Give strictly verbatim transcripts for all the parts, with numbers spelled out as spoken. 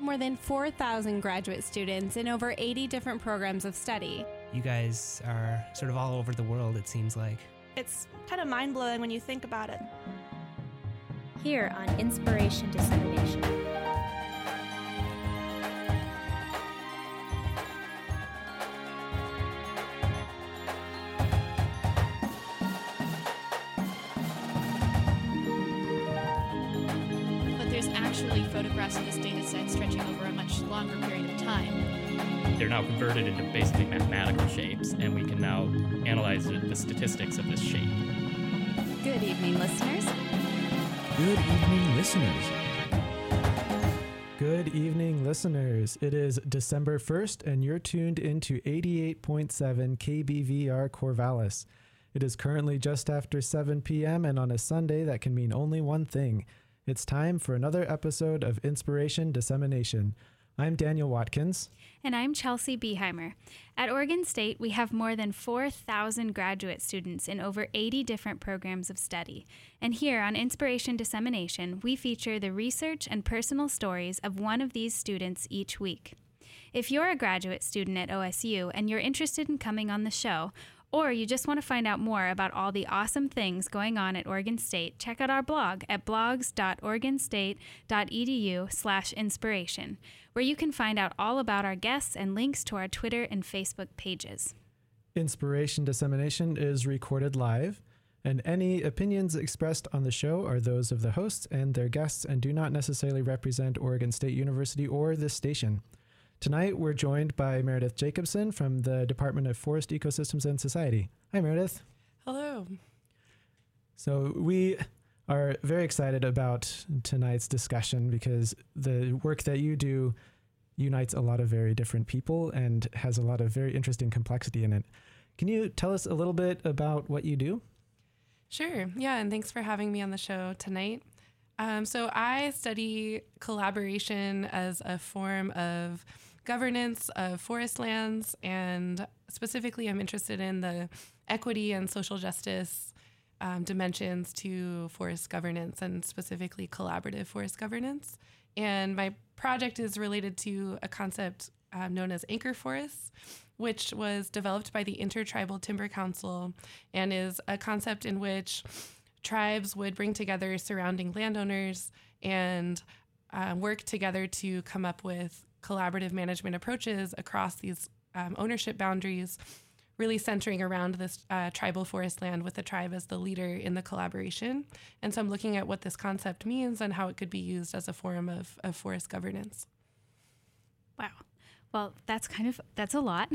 more than four thousand graduate students in over eighty different programs of study. You guys are sort of all over the world, it seems like. It's kind of mind-blowing when you think about it. Here on Inspiration Dissemination. But there's actually photographs of this data set stretching over a much longer period of time. They're now converted into basically mathematical shapes, and we can now analyze the statistics of this shape. Good evening, listeners. Good evening, listeners. Good evening, listeners. It is December first, and you're tuned into eighty-eight point seven K B V R Corvallis. It is currently just after seven p.m., and on a Sunday, that can mean only one thing. It's time for another episode of Inspiration Dissemination. I'm Daniel Watkins. And I'm Chelsea Beheimer. At Oregon State, we have more than four thousand graduate students in over eighty different programs of study. And here on Inspiration Dissemination, we feature the research and personal stories of one of these students each week. If you're a graduate student at O S U and you're interested in coming on the show, or you just want to find out more about all the awesome things going on at Oregon State, check out our blog at blogs.oregonstate.edu slash inspiration, where you can find out all about our guests and links to our Twitter and Facebook pages. Inspiration Dissemination is recorded live, and any opinions expressed on the show are those of the hosts and their guests and do not necessarily represent Oregon State University or this station. Tonight, we're joined by Meredith Jacobson from the Department of Forest Ecosystems and Society. Hi, Meredith. Hello. So we are very excited about tonight's discussion because the work that you do unites a lot of very different people and has a lot of very interesting complexity in it. Can you tell us a little bit about what you do? Sure. Yeah, and thanks for having me on the show tonight. Um, so I study collaboration as a form of governance of forest lands, and specifically I'm interested in the equity and social justice um, dimensions to forest governance, and specifically collaborative forest governance. And my project is related to a concept um, known as anchor forests, which was developed by the Intertribal Timber Council and is a concept in which tribes would bring together surrounding landowners and uh, work together to come up with collaborative management approaches across these um, ownership boundaries, really centering around this uh, tribal forest land with the tribe as the leader in the collaboration. And so I'm looking at what this concept means and how it could be used as a form of, of forest governance. Wow. Well, that's kind of, that's a lot.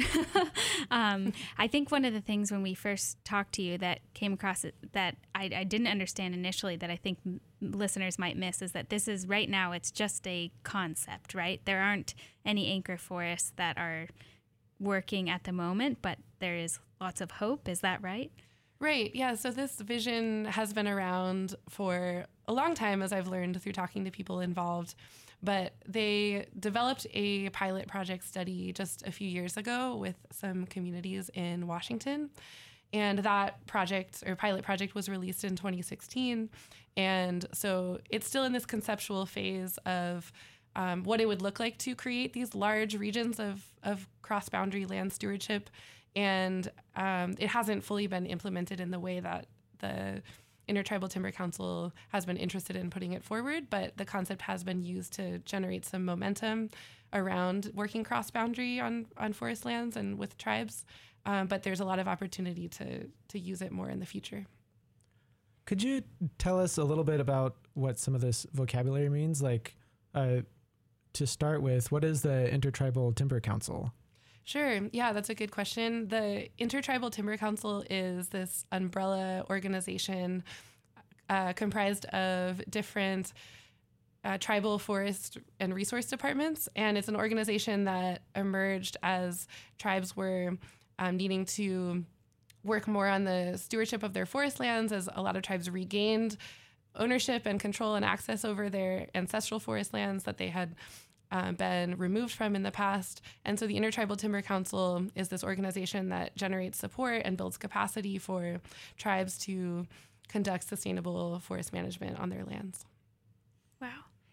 um, I think one of the things when we first talked to you that came across it, that I, I didn't understand initially that I think m- listeners might miss is that this is right now, it's just a concept, right? There aren't any anchor forests that are working at the moment, but there is lots of hope. Is that right? Right. Yeah. So this vision has been around for a long time, as I've learned through talking to people involved. But they developed a pilot project study just a few years ago with some communities in Washington. And that project or pilot project was released in twenty sixteen. And so it's still in this conceptual phase of um, what it would look like to create these large regions of, of cross-boundary land stewardship. And um, it hasn't fully been implemented in the way that the Intertribal Timber Council has been interested in putting it forward, but the concept has been used to generate some momentum around working cross-boundary on, on forest lands and with tribes. Um, but there's a lot of opportunity to to use it more in the future. Could you tell us a little bit about what some of this vocabulary means? Like, uh, to start with, what is the Intertribal Timber Council? Sure. Yeah, that's a good question. The Intertribal Timber Council is this umbrella organization uh, comprised of different uh, tribal forest and resource departments. And it's an organization that emerged as tribes were um, needing to work more on the stewardship of their forest lands, as a lot of tribes regained ownership and control and access over their ancestral forest lands that they had Uh, been removed from in the past. And so the Intertribal Timber Council is this organization that generates support and builds capacity for tribes to conduct sustainable forest management on their lands. Wow.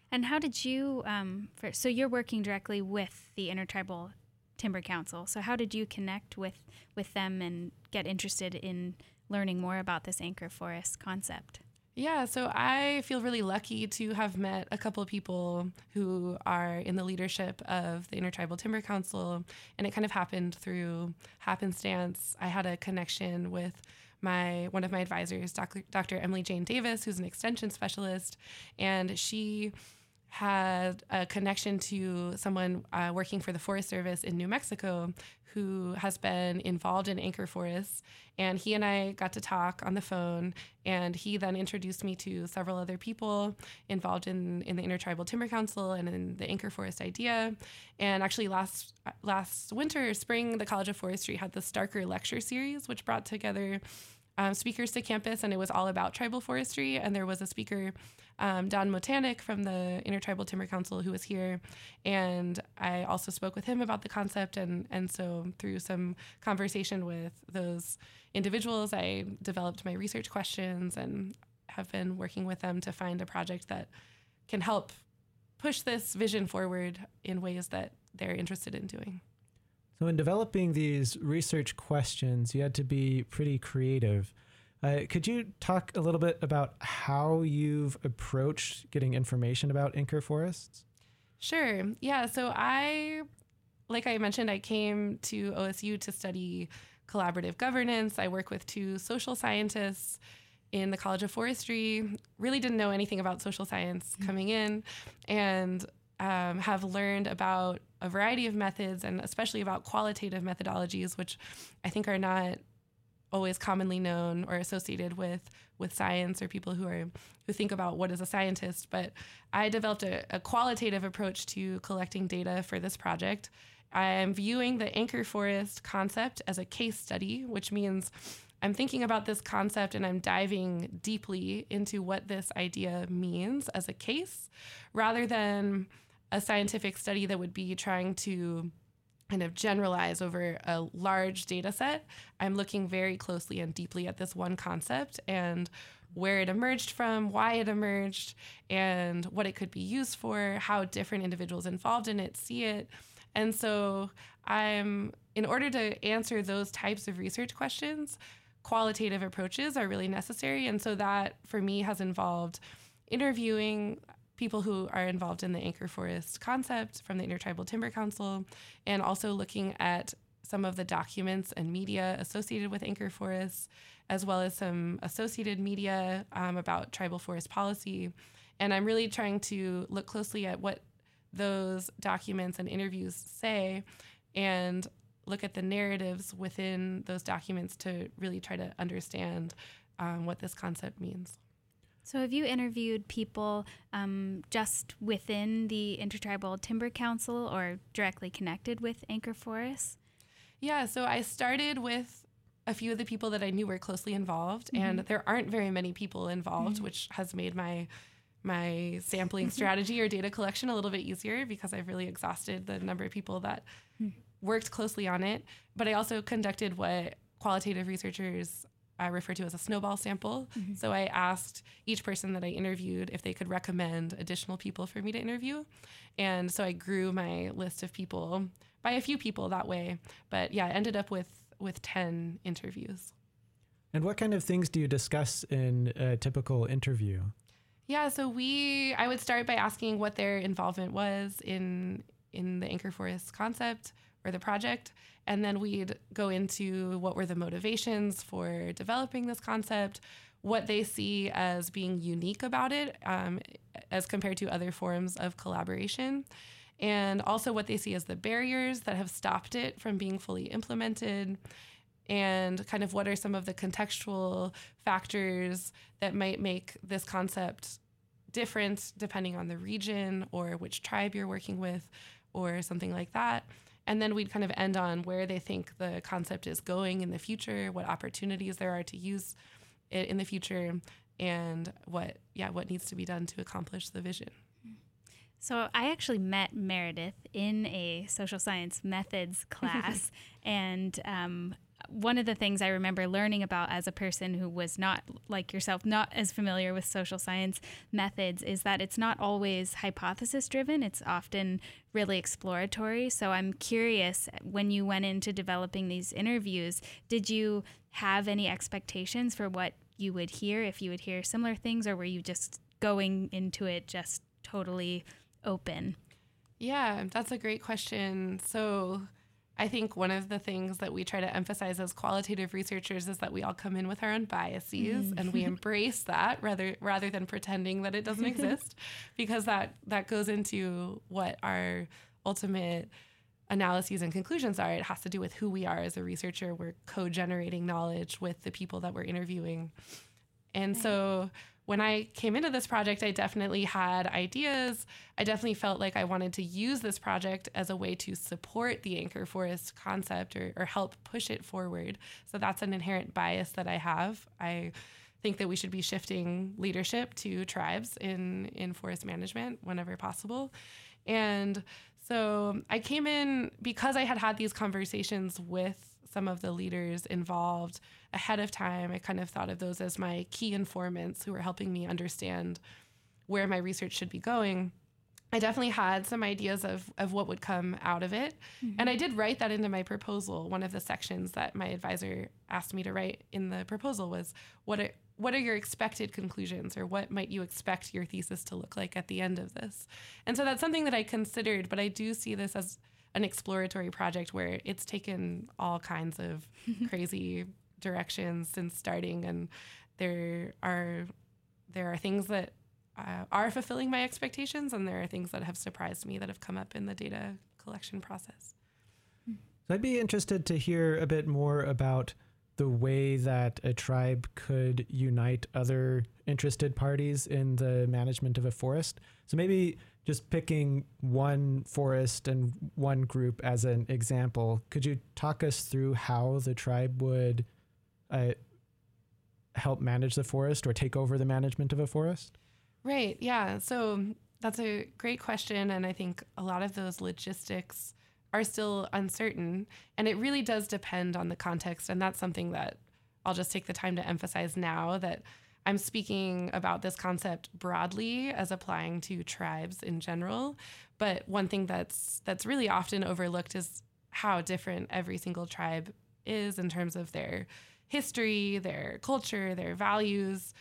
And how did you, um, for, so you're working directly with the Intertribal Timber Council. So how did you connect with, with them and get interested in learning more about this anchor forest concept? Yeah, so I feel really lucky to have met a couple of people who are in the leadership of the Intertribal Timber Council, and it kind of happened through happenstance. I had a connection with my one of my advisors, Doctor Doctor Emily Jane Davis, who's an extension specialist, and she had a connection to someone uh, working for the Forest Service in New Mexico who has been involved in anchor forests. And he and I got to talk on the phone, and he then introduced me to several other people involved in, in the Intertribal Timber Council and in the anchor forest idea. And actually last last winter, spring, the College of Forestry had the Starker Lecture Series, which brought together um, speakers to campus, and it was all about tribal forestry. And there was a speaker, Um, Don Motanik from the Intertribal Timber Council, who was here, and I also spoke with him about the concept, and and so through some conversation with those individuals, I developed my research questions and have been working with them to find a project that can help push this vision forward in ways that they're interested in doing. So in developing these research questions, you had to be pretty creative. Uh, could you talk a little bit about how you've approached getting information about anchor forests? Sure. Yeah. So I, like I mentioned, I came to O S U to study collaborative governance. I work with two social scientists in the College of Forestry. Really didn't know anything about social science coming in, and um, have learned about a variety of methods, and especially about qualitative methodologies, which I think are not always commonly known or associated with with science or people who are who think about what is a scientist. But I developed a, a qualitative approach to collecting data for this project. I am viewing the anchor forest concept as a case study, which means I'm thinking about this concept and I'm diving deeply into what this idea means as a case, rather than a scientific study that would be trying to kind of generalize over a large data set. I'm looking very closely and deeply at this one concept and where it emerged from, why it emerged, and what it could be used for, how different individuals involved in it see it. And so I'm, in order to answer those types of research questions, qualitative approaches are really necessary. And so that, for me, has involved interviewing people who are involved in the anchor forest concept from the Intertribal Timber Council, and also looking at some of the documents and media associated with anchor forests, as well as some associated media um, about tribal forest policy. And I'm really trying to look closely at what those documents and interviews say, and look at the narratives within those documents to really try to understand um, what this concept means. So have you interviewed people um, just within the Intertribal Timber Council or directly connected with anchor forests? Yeah, so I started with a few of the people that I knew were closely involved, mm-hmm. and there aren't very many people involved, mm-hmm. which has made my my sampling strategy or data collection a little bit easier, because I've really exhausted the number of people that mm-hmm. worked closely on it. But I also conducted what qualitative researchers I refer to as a snowball sample. Mm-hmm. So I asked each person that I interviewed if they could recommend additional people for me to interview. And so I grew my list of people by a few people that way. But yeah, I ended up with, with ten interviews. And what kind of things do you discuss in a typical interview? Yeah, so we, I would start by asking what their involvement was in in the anchor forest concept or the project. And then we'd go into what were the motivations for developing this concept, what they see as being unique about it um, as compared to other forms of collaboration, and also what they see as the barriers that have stopped it from being fully implemented, and kind of what are some of the contextual factors that might make this concept different depending on the region or which tribe you're working with or something like that. And then we'd kind of end on where they think the concept is going in the future, what opportunities there are to use it in the future, and what, yeah, what needs to be done to accomplish the vision. So I actually met Meredith in a social science methods class, and um, one of the things I remember learning about as a person who was not, like yourself, not as familiar with social science methods is that it's not always hypothesis driven. It's often really exploratory. So I'm curious, when you went into developing these interviews, did you have any expectations for what you would hear, if you would hear similar things, or were you just going into it just totally open? Yeah, that's a great question. So I think one of the things that we try to emphasize as qualitative researchers is that we all come in with our own biases mm. and we embrace that rather rather than pretending that it doesn't exist, because that, that goes into what our ultimate analyses and conclusions are. It has to do with who we are as a researcher. We're co-generating knowledge with the people that we're interviewing. And right. so when I came into this project, I definitely had ideas. I definitely felt like I wanted to use this project as a way to support the anchor forest concept or, or help push it forward. So that's an inherent bias that I have. I think that we should be shifting leadership to tribes in, in forest management whenever possible. And so I came in because I had had these conversations with some of the leaders involved ahead of time. I kind of thought of those as my key informants who were helping me understand where my research should be going. I definitely had some ideas of, of what would come out of it. Mm-hmm. And I did write that into my proposal. One of the sections that my advisor asked me to write in the proposal was, what are, what are your expected conclusions, or what might you expect your thesis to look like at the end of this? And so that's something that I considered, but I do see this as an exploratory project where it's taken all kinds of crazy directions since starting, and there are there are things that uh, are fulfilling my expectations, and there are things that have surprised me that have come up in the data collection process. So I'd be interested to hear a bit more about the way that a tribe could unite other interested parties in the management of a forest. So maybe just picking one forest and one group as an example, could you talk us through how the tribe would uh, help manage the forest or take over the management of a forest? Right, yeah. So that's a great question, and I think a lot of those logistics are still uncertain, and it really does depend on the context, and that's something that I'll just take the time to emphasize now, that I'm speaking about this concept broadly as applying to tribes in general, but one thing that's that's really often overlooked is how different every single tribe is in terms of their history, their culture, their values,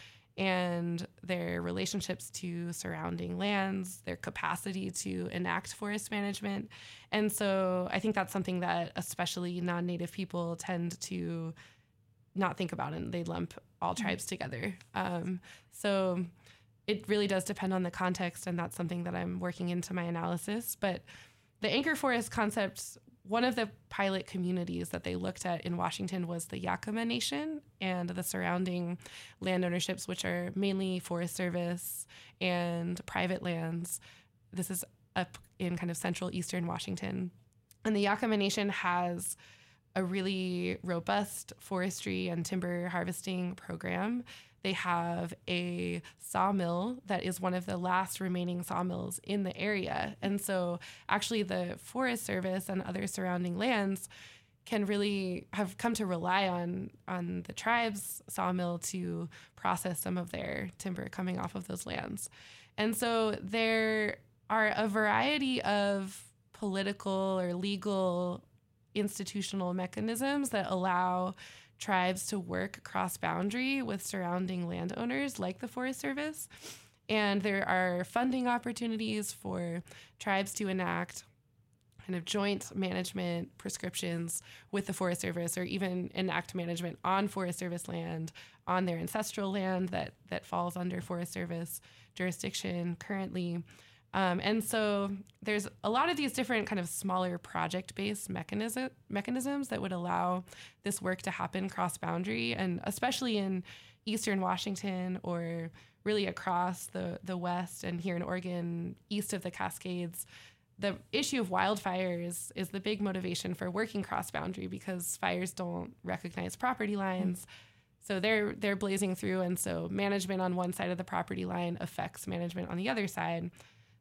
and their relationships to surrounding lands, their capacity to enact forest management. And so I think that's something that especially non-Native people tend to not think about, and they lump all tribes together. Um, so it really does depend on the context, and that's something that I'm working into my analysis. But the anchor forest concept, one of the pilot communities that they looked at in Washington was the Yakama Nation and the surrounding land ownerships, which are mainly Forest Service and private lands. This is up in kind of central eastern Washington. And the Yakama Nation has a really robust forestry and timber harvesting program. They have a sawmill that is one of the last remaining sawmills in the area. And so actually the Forest Service and other surrounding lands can really have come to rely on, on the tribe's sawmill to process some of their timber coming off of those lands. And so there are a variety of political or legal institutional mechanisms that allow tribes to work cross-boundary with surrounding landowners like the Forest Service. And there are funding opportunities for tribes to enact kind of joint management prescriptions with the Forest Service, or even enact management on Forest Service land, on their ancestral land that, that falls under Forest Service jurisdiction currently. Um, and so there's a lot of these different kind of smaller project-based mechanism, mechanisms that would allow this work to happen cross-boundary, and especially in eastern Washington, or really across the, the West and here in Oregon, east of the Cascades. The issue of wildfires is the big motivation for working cross-boundary, because fires don't recognize property lines. Mm-hmm. So they're they're blazing through, and so management on one side of the property line affects management on the other side.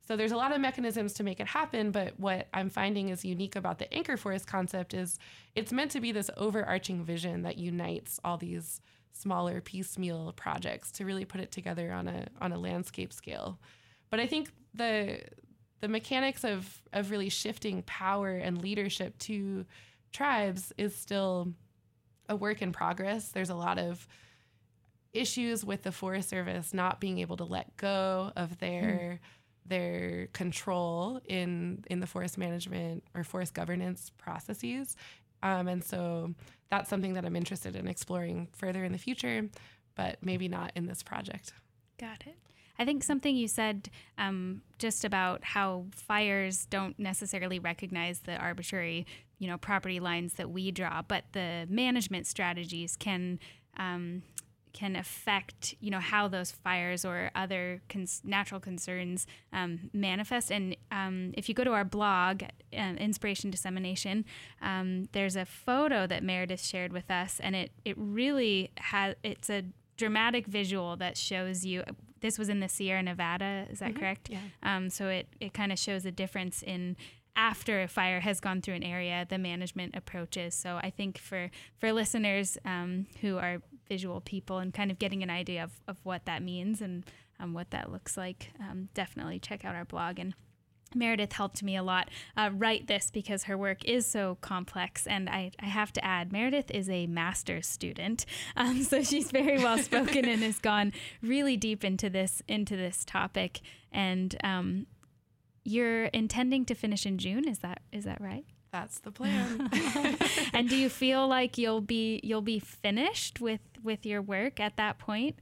So there's a lot of mechanisms to make it happen, but what I'm finding is unique about the anchor forest concept is it's meant to be this overarching vision that unites all these smaller piecemeal projects to really put it together on a on a landscape scale. But I think the the mechanics of of really shifting power and leadership to tribes is still a work in progress. There's a lot of issues with the Forest Service not being able to let go of their mm. their control in in the forest management or forest governance processes. Um, and so that's something that I'm interested in exploring further in the future, but maybe not in this project. Got it. I think something you said um, just about how fires don't necessarily recognize the arbitrary, you know, property lines that we draw, but the management strategies can um, can affect, you know, how those fires or other cons- natural concerns um, manifest. And um, if you go to our blog, uh, Inspiration Dissemination, um, there's a photo that Meredith shared with us, and it it really has it's a dramatic visual that shows you. This was in the Sierra Nevada, is that mm-hmm. correct? Yeah. Um, so it, it kind of shows a difference in after a fire has gone through an area, the management approaches. So I think for, for listeners um, who are visual people and kind of getting an idea of, of what that means and um, what that looks like, um, definitely check out our blog. And Meredith helped me a lot uh, write this because her work is so complex. And I, I have to add, Meredith is a master's student. Um, so she's very well spoken and has gone really deep into this into this topic. And um, you're intending to finish in June. Is that is that right? That's the plan. And do you feel like you'll be you'll be finished with, with your work at that point?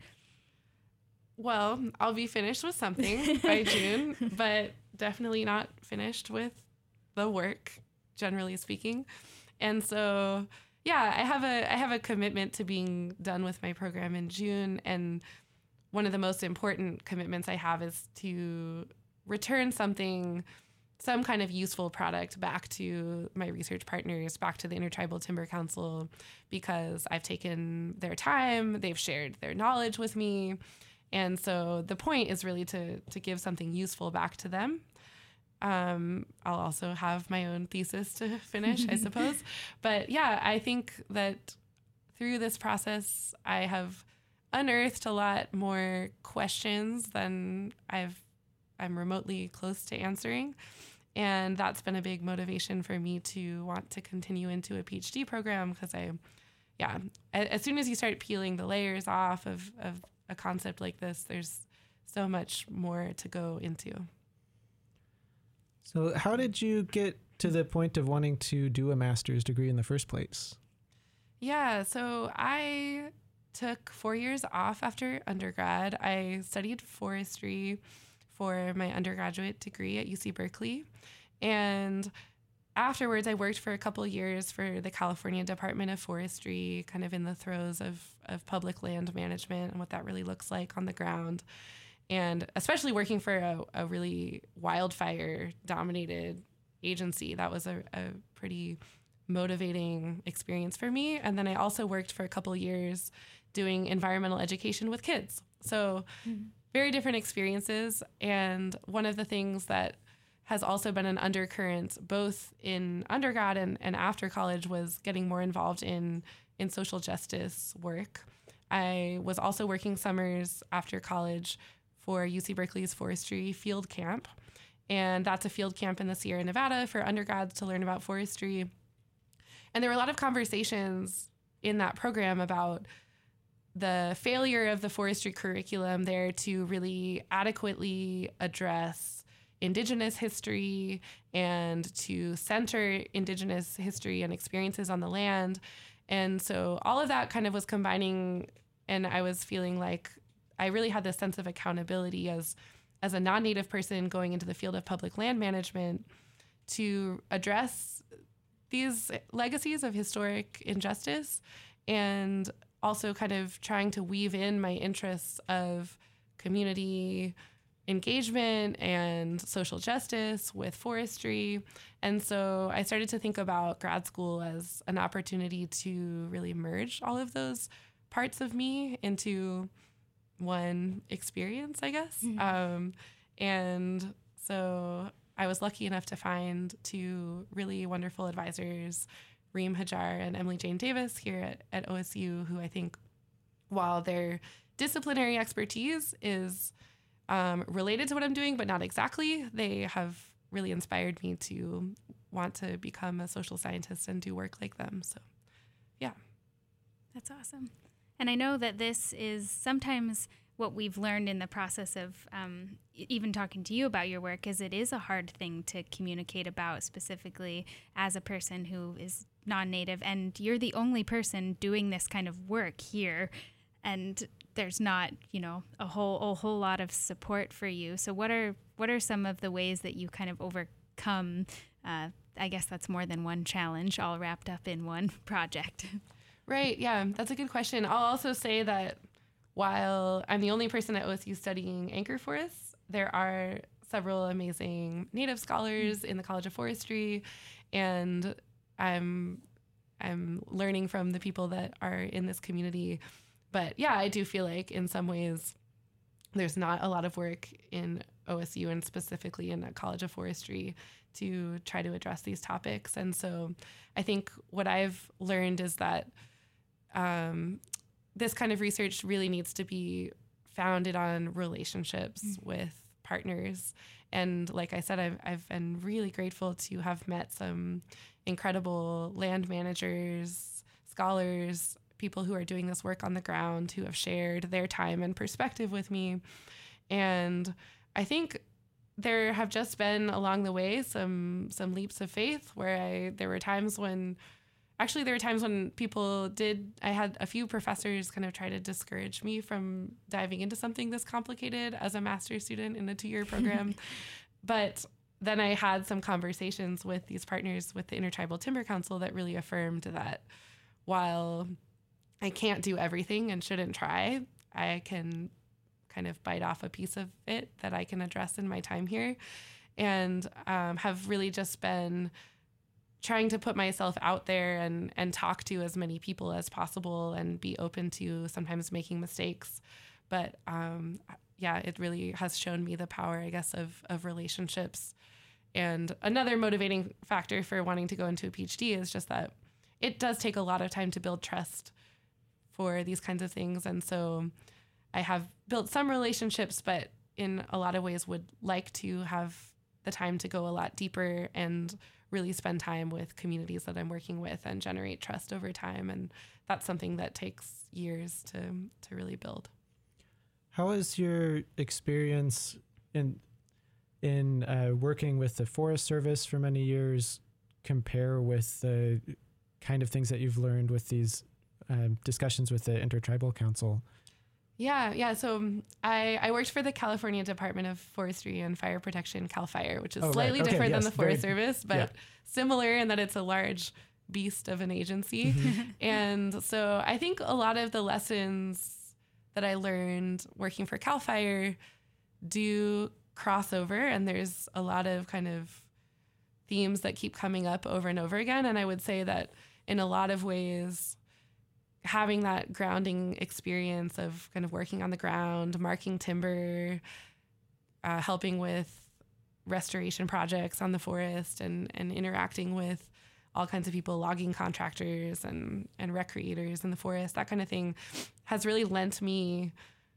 Well, I'll be finished with something by June, but definitely not finished with the work, generally speaking. And so, yeah, I have a I have a commitment to being done with my program in June. And one of the most important commitments I have is to return something, some kind of useful product back to my research partners, back to the Intertribal Timber Council, because I've taken their time, they've shared their knowledge with me. And so the point is really to to give something useful back to them. Um, I'll also have my own thesis to finish, I suppose. But yeah, I think that through this process, I have unearthed a lot more questions than I've I'm remotely close to answering. And that's been a big motivation for me to want to continue into a PhD program, because I, yeah, as soon as you start peeling the layers off of, of a concept like this, there's so much more to go into. So how did you get to the point of wanting to do a master's degree in the first place? Yeah, so I took four years off after undergrad. I studied forestry for my undergraduate degree at U C Berkeley. And afterwards, I worked for a couple of years for the California Department of Forestry, kind of in the throes of, of public land management and what that really looks like on the ground. And especially working for a, a really wildfire-dominated agency, that was a, a pretty motivating experience for me. And then I also worked for a couple of years doing environmental education with kids. So mm-hmm. very different experiences. And one of the things that has also been an undercurrent both in undergrad and, and after college was getting more involved in, in social justice work. I was also working summers after college for U C Berkeley's forestry field camp. And that's a field camp in the Sierra Nevada for undergrads to learn about forestry. And there were a lot of conversations in that program about the failure of the forestry curriculum there to really adequately address Indigenous history and to center Indigenous history and experiences on the land. And so all of that kind of was combining, and I was feeling like I really had this sense of accountability as as a non-Native person going into the field of public land management to address these legacies of historic injustice, and also kind of trying to weave in my interests of community engagement and social justice with forestry. And so I started to think about grad school as an opportunity to really merge all of those parts of me into one experience, I guess. Mm-hmm. Um, and so I was lucky enough to find two really wonderful advisors, Reem Hajar and Emily Jane Davis here at, at O S U, who I think, while their disciplinary expertise is um, related to what I'm doing, but not exactly, they have really inspired me to want to become a social scientist and do work like them. So, yeah. That's awesome. And I know that this is sometimes what we've learned in the process of um, even talking to you about your work is it is a hard thing to communicate about, specifically as a person who is non-native, and you're the only person doing this kind of work here, and there's not, you know, a whole a whole lot of support for you. So what are what are some of the ways that you kind of overcome? Uh, I guess that's more than one challenge, all wrapped up in one project. Right. Yeah, that's a good question. I'll also say that while I'm the only person at O S U studying anchor forests, there are several amazing Native scholars in the College of Forestry, and I'm I'm learning from the people that are in this community. But yeah, I do feel like in some ways there's not a lot of work in O S U and specifically in the College of Forestry to try to address these topics. And so I think what I've learned is that um, this kind of research really needs to be founded on relationships mm-hmm. with partners. And like I said, I've, I've been really grateful to have met some incredible land managers, scholars, people who are doing this work on the ground, who have shared their time and perspective with me. And I think there have just been along the way some some leaps of faith where I there were times when Actually, there were times when people did, I had a few professors kind of try to discourage me from diving into something this complicated as a master's student in a two-year program. But then I had some conversations with these partners with the Intertribal Timber Council that really affirmed that while I can't do everything and shouldn't try, I can kind of bite off a piece of it that I can address in my time here, and um, have really just been trying to put myself out there and, and talk to as many people as possible and be open to sometimes making mistakes. But um, yeah, it really has shown me the power, I guess, of, of relationships. And another motivating factor for wanting to go into a PhD is just that it does take a lot of time to build trust for these kinds of things. And so I have built some relationships, but in a lot of ways would like to have the time to go a lot deeper and really spend time with communities that I'm working with and generate trust over time. And that's something that takes years to to really build. How has your experience in in uh, working with the Forest Service for many years compare with the kind of things that you've learned with these um, discussions with the Intertribal Council? Yeah, yeah. So um, I, I worked for the California Department of Forestry and Fire Protection, CAL FIRE, which is oh, slightly right. okay, different yes, than the Forest very, Service, but yeah. similar in that it's a large beast of an agency. Mm-hmm. And so I think a lot of the lessons that I learned working for CAL FIRE do cross over, and there's a lot of kind of themes that keep coming up over and over again. And I would say that in a lot of ways, having that grounding experience of kind of working on the ground, marking timber, uh, helping with restoration projects on the forest, and, and interacting with all kinds of people, logging contractors and, and recreators in the forest, that kind of thing has really lent me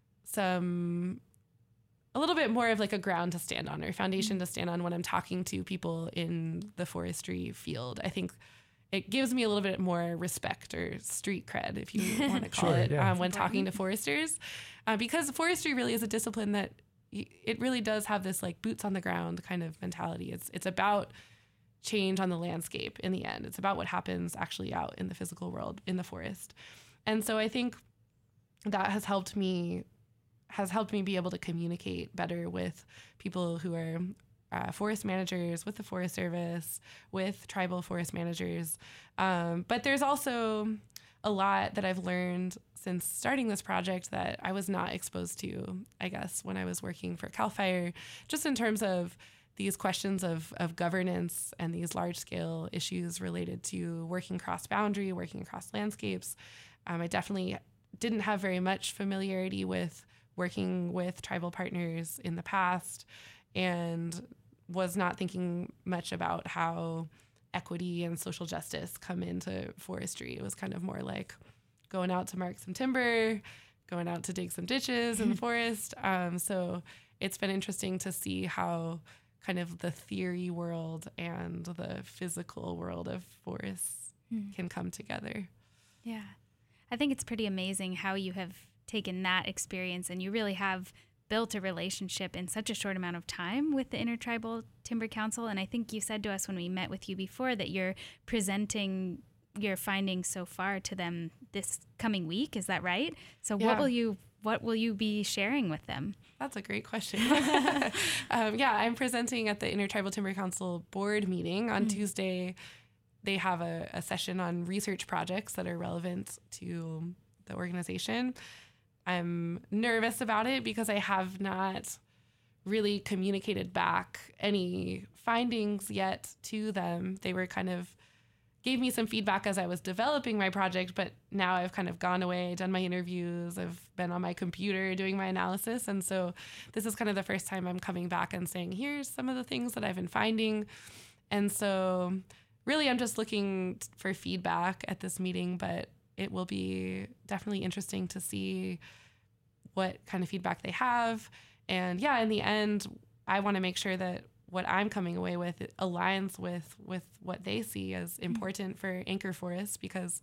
some, a little bit more of like a ground to stand on or foundation mm-hmm. to stand on when I'm talking to people in the forestry field. I think it gives me a little bit more respect or street cred, if you want to call sure, it, yeah. um, when talking to foresters, uh, because forestry really is a discipline that y- it really does have this like boots on the ground kind of mentality. It's it's about change on the landscape in the end. It's about what happens actually out in the physical world in the forest. And so I think that has helped me has helped me be able to communicate better with people who are Uh, forest managers, with the Forest Service, with tribal forest managers. Um, but there's also a lot that I've learned since starting this project that I was not exposed to, I guess, when I was working for CAL FIRE, just in terms of these questions of, of governance and these large-scale issues related to working cross-boundary, working across landscapes. Um, I definitely didn't have very much familiarity with working with tribal partners in the past. and was not thinking much about how equity and social justice come into forestry. It was kind of more like going out to mark some timber, going out to dig some ditches in the forest. Um, so it's been interesting to see how kind of the theory world and the physical world of forests mm. can come together. Yeah. I think it's pretty amazing how you have taken that experience and you really have built a relationship in such a short amount of time with the Intertribal Timber Council. And I think you said to us when we met with you before that you're presenting your findings so far to them this coming week. Is that right? So yeah. what will you what will you be sharing with them? That's a great question. um, yeah, I'm presenting at the Intertribal Timber Council board meeting on mm. Tuesday. They have a, a session on research projects that are relevant to the organization. I'm nervous about it because I have not really communicated back any findings yet to them. They were kind of gave me some feedback as I was developing my project, but now I've kind of gone away, done my interviews, I've been on my computer doing my analysis. And so this is kind of the first time I'm coming back and saying, here's some of the things that I've been finding. And so really I'm just looking for feedback at this meeting, but it will be definitely interesting to see what kind of feedback they have. And yeah, in the end, I want to make sure that what I'm coming away with it aligns with with what they see as important for anchor forests, because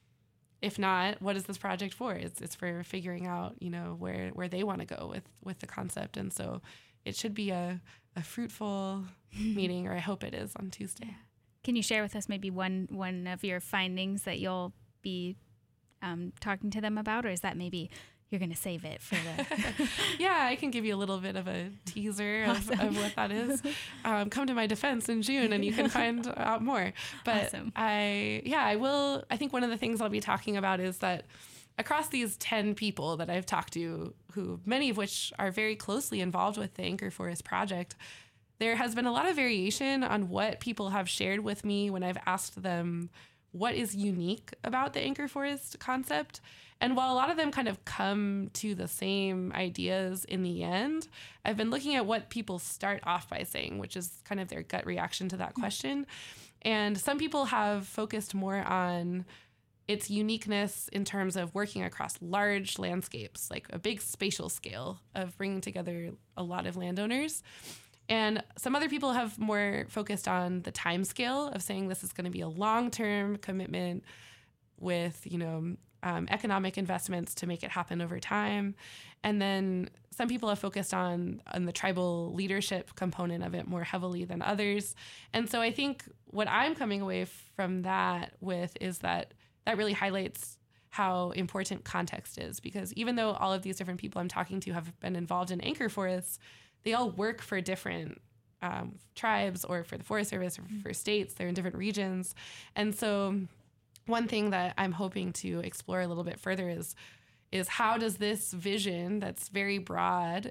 if not, what is this project for? It's it's for figuring out, you know, where where they want to go with with the concept. And so it should be a, a fruitful meeting, or I hope it is, on Tuesday. Can you share with us maybe one one of your findings that you'll be um, talking to them about, or is that maybe you're going to save it for the... Yeah, I can give you a little bit of a teaser awesome. of, of what that is. Um, come to my defense in June and you can find out more. But awesome. I, yeah, I will. I think one of the things I'll be talking about is that across these ten people that I've talked to, who many of which are very closely involved with the Anchor Forest Project, there has been a lot of variation on what people have shared with me when I've asked them what is unique about the Anchor Forest concept. And while a lot of them kind of come to the same ideas in the end, I've been looking at what people start off by saying, which is kind of their gut reaction to that question. And some people have focused more on its uniqueness in terms of working across large landscapes, like a big spatial scale of bringing together a lot of landowners. And some other people have more focused on the time scale of saying this is going to be a long-term commitment with, you know, um, economic investments to make it happen over time. And then some people have focused on, on the tribal leadership component of it more heavily than others. And so I think what I'm coming away from that with is that that really highlights how important context is, because even though all of these different people I'm talking to have been involved in anchor forests, they all work for different um, tribes or for the Forest Service or for states. They're in different regions. And so one thing that I'm hoping to explore a little bit further is, is how does this vision that's very broad,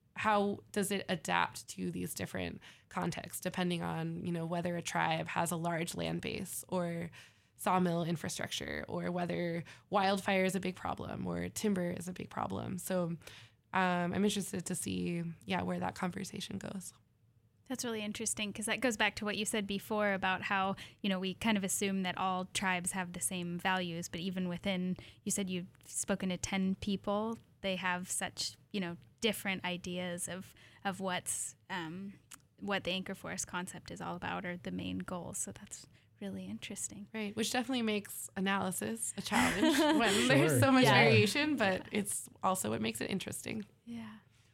how does it adapt to these different contexts, depending on, you know, whether a tribe has a large land base or sawmill infrastructure, or whether wildfire is a big problem or timber is a big problem. So Um, I'm interested to see, yeah, where that conversation goes. That's really interesting, because that goes back to what you said before about how, you know, we kind of assume that all tribes have the same values, but even within, you said you've spoken to ten people, they have such, you know, different ideas of, of what's, um, what the anchor forest concept is all about, or the main goals. So that's really interesting. Right, which definitely makes analysis a challenge when sure. there's so much yeah. variation, but it's also what makes it interesting. Yeah.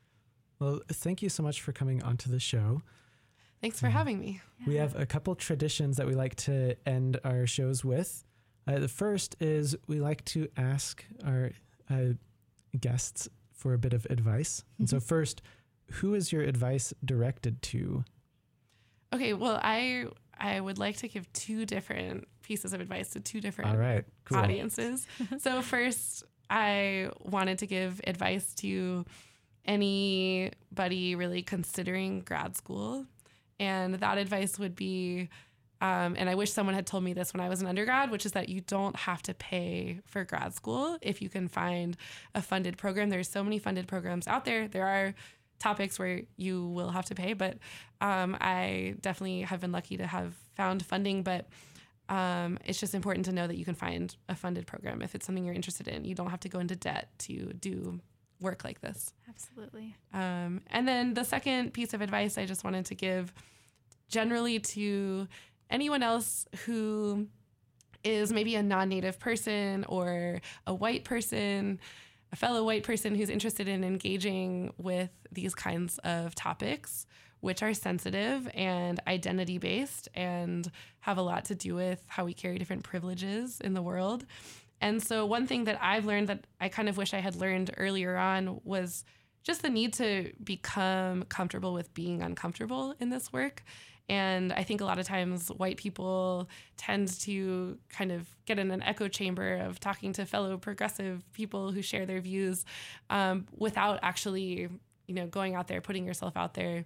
Well, thank you so much for coming onto the show. Thanks for um, having me. We Yeah. have a couple traditions that we like to end our shows with. Uh, the first is we like to ask our uh, guests for a bit of advice. Mm-hmm. And so first, who is your advice directed to? Okay, well, I I would like to give two different pieces of advice to two different All right, cool. audiences. So first, I wanted to give advice to anybody really considering grad school. And that advice would be, um, and I wish someone had told me this when I was an undergrad, which is that you don't have to pay for grad school if you can find a funded program. There's so many funded programs out there. There are topics where you will have to pay, but um, I definitely have been lucky to have found funding. But um, it's just important to know that you can find a funded program if it's something you're interested in. You don't have to go into debt to do work like this. Absolutely. Um, and then the second piece of advice I just wanted to give generally to anyone else who is maybe a non-native person or a white person, a fellow white person who's interested in engaging with these kinds of topics, which are sensitive and identity-based and have a lot to do with how we carry different privileges in the world. And so one thing that I've learned that I kind of wish I had learned earlier on was just the need to become comfortable with being uncomfortable in this work. And I think a lot of times white people tend to kind of get in an echo chamber of talking to fellow progressive people who share their views um, without actually, you know, going out there, putting yourself out there.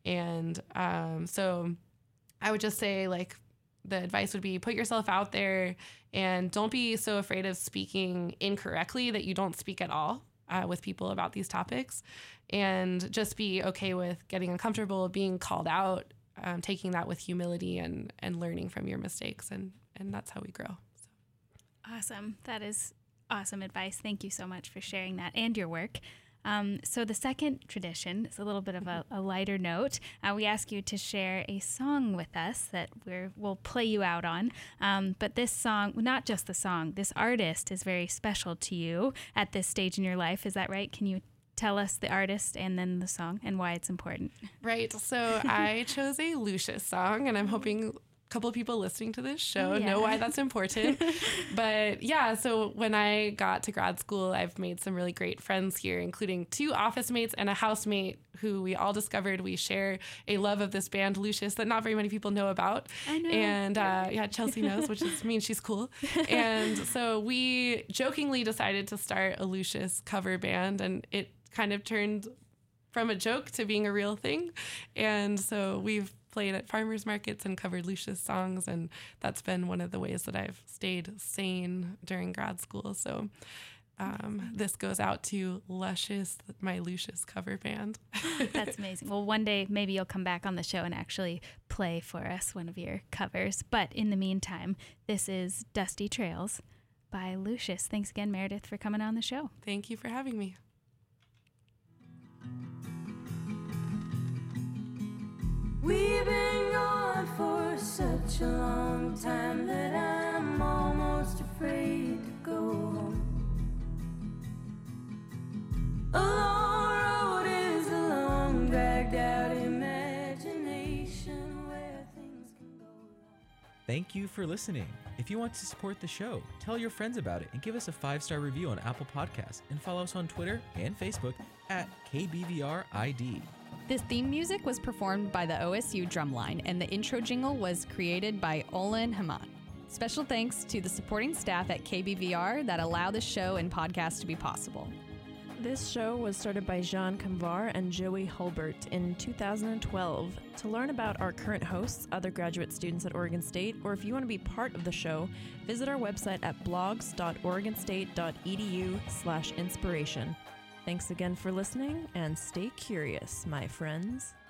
And um, so I would just say, like, the advice would be put yourself out there and don't be so afraid of speaking incorrectly that you don't speak at all uh, with people about these topics, and just be okay with getting uncomfortable, being called out, Um, taking that with humility and, and learning from your mistakes. And, and that's how we grow. So. Awesome. That is awesome advice. Thank you so much for sharing that and your work. Um, so the second tradition is a little bit of a, a lighter note. Uh, we ask you to share a song with us that we're, we'll play you out on. Um, but this song, not just the song, this artist is very special to you at this stage in your life. Is that right? Can you tell us the artist and then the song and why it's important? Right. So I chose a Lucius song, and I'm hoping a couple of people listening to this show oh, yeah. know why that's important. But yeah, so when I got to grad school, I've made some really great friends here, including two office mates and a housemate who we all discovered we share a love of this band Lucius that not very many people know about. I know. And uh, yeah, Chelsea knows, which is means she's cool. And so we jokingly decided to start a Lucius cover band, and it kind of turned from a joke to being a real thing. And so we've played at farmers markets and covered Lucius songs, and that's been one of the ways that I've stayed sane during grad school. So um, this goes out to Luscious, my Lucius cover band. That's amazing. Well, one day maybe you'll come back on the show and actually play for us one of your covers. But in the meantime, this is Dusty Trails by Lucius. Thanks again, Meredith, for coming on the show. Thank you for having me. We've been gone for such a long time that I'm almost afraid to go home. A long road is a long, dragged out imagination where things can go wrong. Thank you for listening. If you want to support the show, tell your friends about it and give us a five-star review on Apple Podcasts, and follow us on Twitter and Facebook at K B V R I D. This theme music was performed by the O S U Drumline, and the intro jingle was created by Olin Haman. Special thanks to the supporting staff at K B V R that allow the show and podcast to be possible. This show was started by Jean Kamvar and Joey Hulbert in two thousand twelve. To learn about our current hosts, other graduate students at Oregon State, or if you want to be part of the show, visit our website at blogs dot oregon state dot e d u slash inspiration. Thanks again for listening, and stay curious, my friends.